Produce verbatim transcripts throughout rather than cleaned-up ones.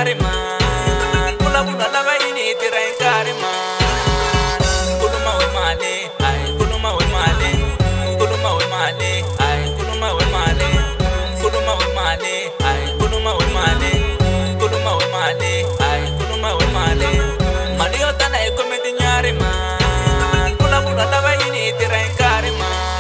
nyari man Kula buna lava ini tira inkari man Kuluma we male, ay kuluma we male Kuluma we male, ay kuluma we male Kuluma we male, ay kuluma we male Kuluma we male, ay kuluma we male Mali otana e komedi nyari man Kula buna lava ini tira inkari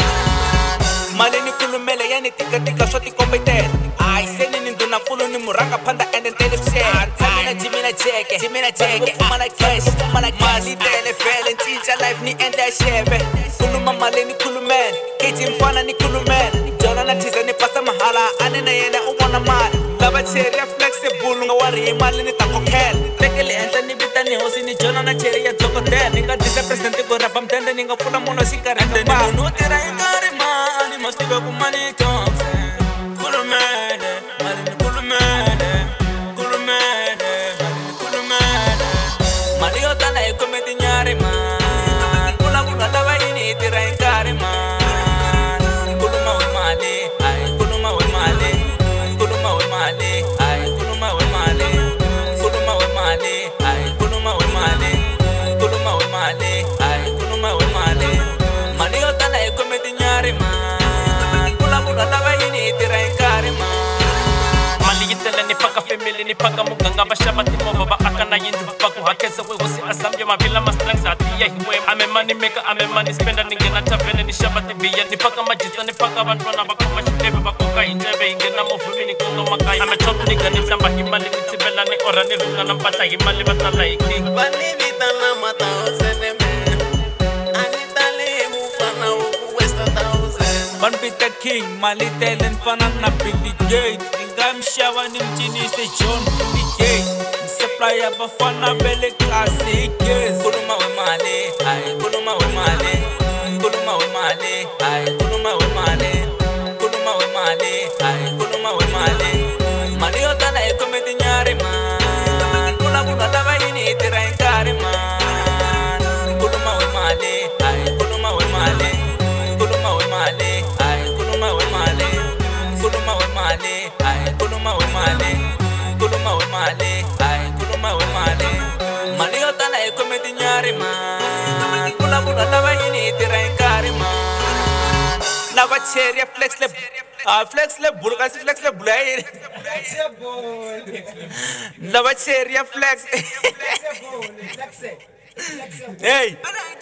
man Mali ni kulumele yani tika tika shoti kombetel Ay seni ni nduna kulu ni muranga panda and then tele shit Tamina jimina cheke, jimina cheke Fuma like cash, fuma like mali tele fele Teacher life ni enda shebe Kuluma mali ni kulumen Kiji mfana ni kulumen Jona na tiza ni pasa mahala Ane na yene umona mal Lava cherry flexible Nga wari imali ni tako kel Tekele enta ni bita ni hosi ni Jona na cherry ya toko ten Ninga disa presente go rapa mtende Ninga funa muno sikare Ande ni munu tira ingari man Ni masti babu mani tomse Kulumene, mali ni kulumene Kulumene, mali ni kulumene Mali otana e komedi nyari man Kula kuna lava ini tira ingari man Kuluma we male, ay kuluma we male Kuluma we male, ay kuluma we male Kuluma we male, ay kuluma we male Kuluma we male, ay kuluma we male Mali otana e komedi nyari man Kula kuna lava ini tira ingari man Mali yitele ni paka family ni paka muganga bashaba timova ba akana yindu paku hakesa we wosi asambye mavila mastrength atiya hiwe ame money maker ame money spender ningena tavene ni shaba tibiya ni paka majita ni paka bantwana bakoma chitebe bakoka indebe ingena movie ni kono makai ame top nigga ni samba himali ni tibela ni ora ni runga na mpata himali batala iki Bani vitana mata osene me Anitale mufana uku westa thousand Ban Peter King, Mali talent fanang na Billy Gate Ingam shawa ni mchini se John Billy Gate Supplier bafana bele classic Kuluma we male, ay kuluma we male Kuluma we male, ay kuluma we male Kuluma we male, ay kuluma we male Mali otana e komedi nyari man Kula kuna lava ini tira inkari man Kuluma we male, ay kuluma we male Kuluma we male, ay kuluma we male Kuluma we male, ay kuluma we male Kuluma we male, ay kuluma we male Mali otana e komedi nyari man Kula kuna lava ini tira inkari man Lava cherry flex le Ah flex le burga si flex le bulai Lava cherry flex Hey